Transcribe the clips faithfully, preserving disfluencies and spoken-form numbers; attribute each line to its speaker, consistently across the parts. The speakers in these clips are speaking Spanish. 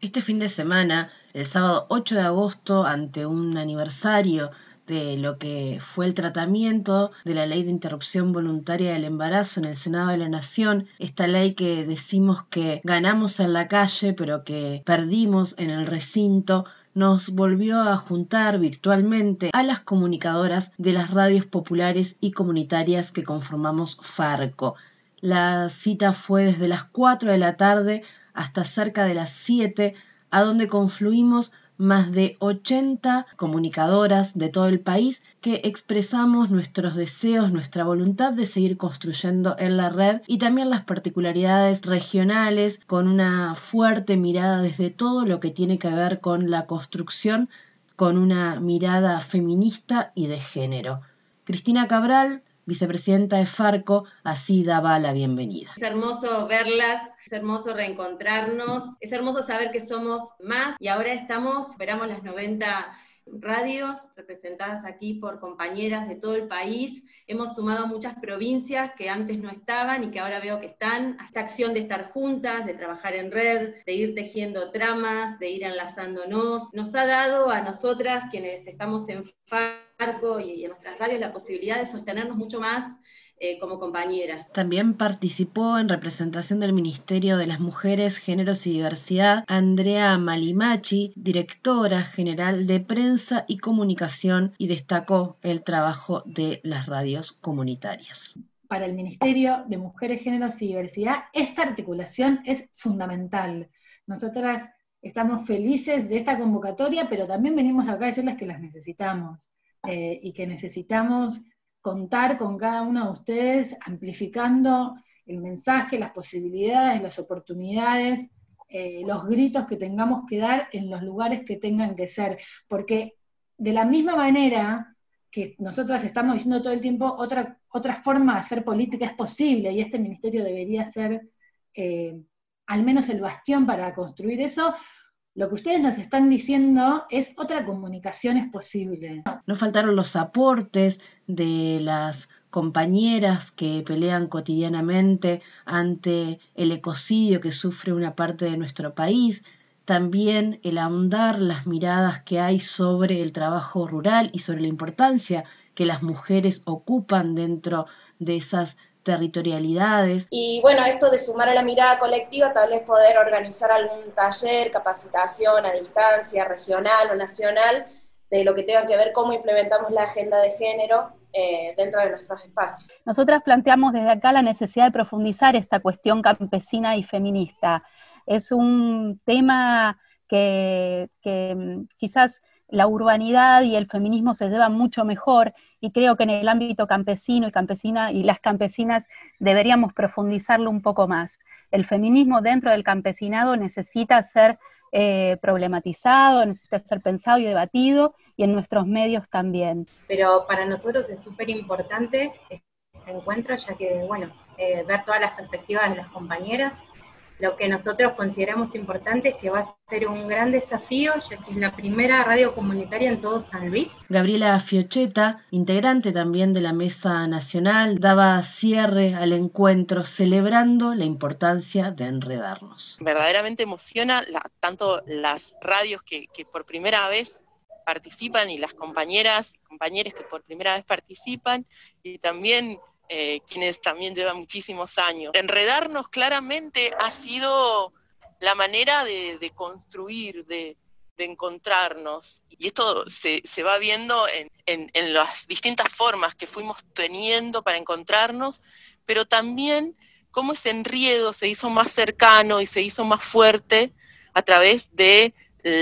Speaker 1: Este fin de semana, el sábado ocho de agosto, ante un aniversario de lo que fue el tratamiento de la ley de interrupción voluntaria del embarazo en el Senado de la Nación, esta ley que decimos que ganamos en la calle pero que perdimos en el recinto, nos volvió a juntar virtualmente a las comunicadoras de las radios populares y comunitarias que conformamos Farco. La cita fue desde las cuatro de la tarde hasta cerca de las siete, a donde confluimos más de ochenta comunicadoras de todo el país que expresamos nuestros deseos, nuestra voluntad de seguir construyendo en la red y también las particularidades regionales con una fuerte mirada desde todo lo que tiene que ver con la construcción, con una mirada feminista y de género. Cristina Cabral, vicepresidenta de Farco, así daba la bienvenida.
Speaker 2: Es hermoso verlas, es hermoso reencontrarnos, es hermoso saber que somos más y ahora estamos, superamos las noventa radios representadas aquí por compañeras de todo el país. Hemos sumado muchas provincias que antes no estaban y que ahora veo que están. A esta acción de estar juntas, de trabajar en red, de ir tejiendo tramas, de ir enlazándonos, nos ha dado a nosotras, quienes estamos en Farco y en nuestras radios, la posibilidad de sostenernos mucho más Eh, como compañera.
Speaker 1: También participó en representación del Ministerio de las Mujeres, Géneros y Diversidad Andrea Malimachi, directora general de Prensa y Comunicación, y destacó el trabajo de las radios comunitarias.
Speaker 3: Para el Ministerio de Mujeres, Géneros y Diversidad, esta articulación es fundamental. Nosotras estamos felices de esta convocatoria, pero también venimos acá a decirles que las necesitamos eh, y que necesitamos contar con cada uno de ustedes, amplificando el mensaje, las posibilidades, las oportunidades, eh, los gritos que tengamos que dar en los lugares que tengan que ser, porque de la misma manera que nosotras estamos diciendo todo el tiempo, otra, otra forma de hacer política es posible, y este ministerio debería ser eh, al menos el bastión para construir eso. Lo que ustedes nos están diciendo es otra comunicación es posible.
Speaker 1: No faltaron los aportes de las compañeras que pelean cotidianamente ante el ecocidio que sufre una parte de nuestro país, también el ahondar las miradas que hay sobre el trabajo rural y sobre la importancia que las mujeres ocupan dentro de esas territorialidades.
Speaker 4: Y bueno, esto de sumar a la mirada colectiva, tal vez poder organizar algún taller, capacitación a distancia, regional o nacional, de lo que tenga que ver cómo implementamos la agenda de género eh, dentro de nuestros espacios.
Speaker 5: Nosotras planteamos desde acá la necesidad de profundizar esta cuestión campesina y feminista. Es un tema que, que quizás la urbanidad y el feminismo se llevan mucho mejor, y creo que en el ámbito campesino y campesina y las campesinas deberíamos profundizarlo un poco más. El feminismo dentro del campesinado necesita ser eh, problematizado, necesita ser pensado y debatido, y en nuestros medios también.
Speaker 6: Pero para nosotros es súper importante este encuentro, ya que, bueno, eh, ver todas las perspectivas de las compañeras. Lo que nosotros consideramos importante es que va a ser un gran desafío, ya que es la primera radio comunitaria en todo San Luis.
Speaker 1: Gabriela Fiocheta, integrante también de la Mesa Nacional, daba cierre al encuentro celebrando la importancia de enredarnos.
Speaker 7: Verdaderamente emociona la, tanto las radios que, que por primera vez participan y las compañeras y compañeros que por primera vez participan, y también Eh, quienes también llevan muchísimos años. Enredarnos claramente ha sido la manera de, de construir, de, de encontrarnos, y esto se, se va viendo en, en, en las distintas formas que fuimos teniendo para encontrarnos, pero también cómo ese enredo se hizo más cercano y se hizo más fuerte a través de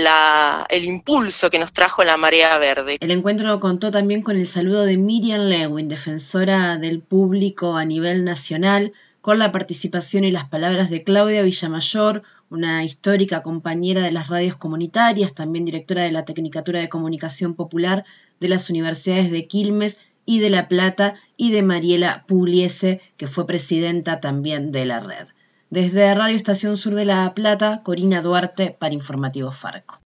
Speaker 7: La, el impulso que nos trajo la marea verde.
Speaker 1: El encuentro contó también con el saludo de Miriam Lewin, defensora del público a nivel nacional, con la participación y las palabras de Claudia Villamayor, una histórica compañera de las radios comunitarias, también directora de la Tecnicatura de Comunicación Popular de las Universidades de Quilmes y de La Plata, y de Mariela Pugliese, que fue presidenta también de la red. Desde Radio Estación Sur de La Plata, Corina Duarte para Informativo Farco.